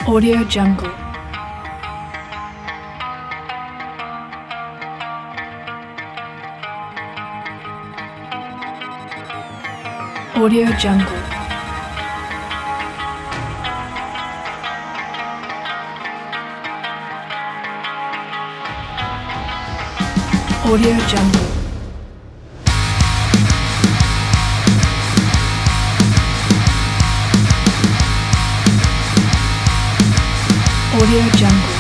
Audio Jungle. Audio Jungle. Audio Jungle. Audio Jungle.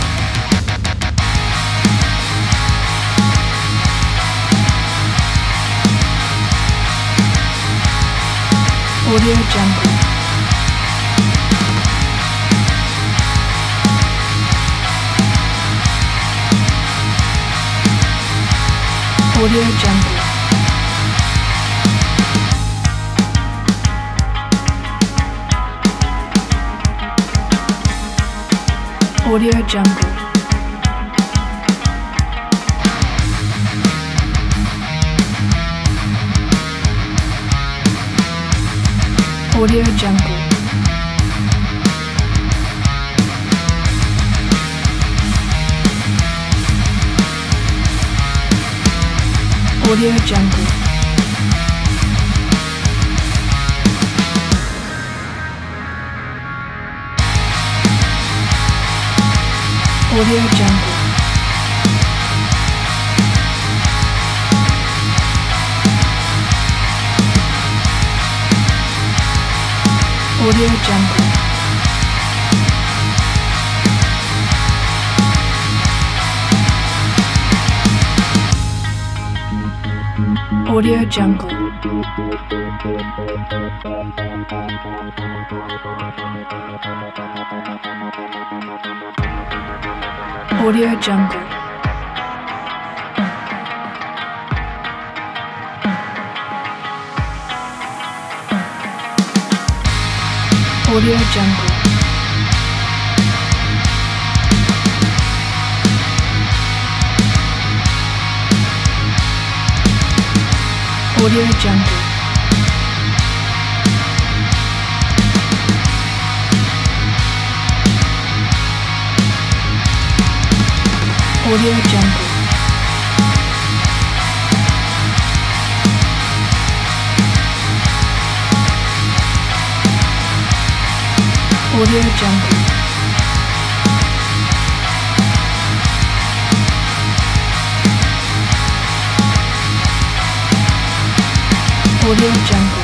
Audio Jungle. Audio Jungle. Audio Jungle. Audio Jungle. Audio Jungle. Audio Jungle. Audio Jungle. Audio Jungle. Audio Jungle. Audio Jungle. Audio Jungle. Audio Jungle. Audio Jungle. Audio Jungle.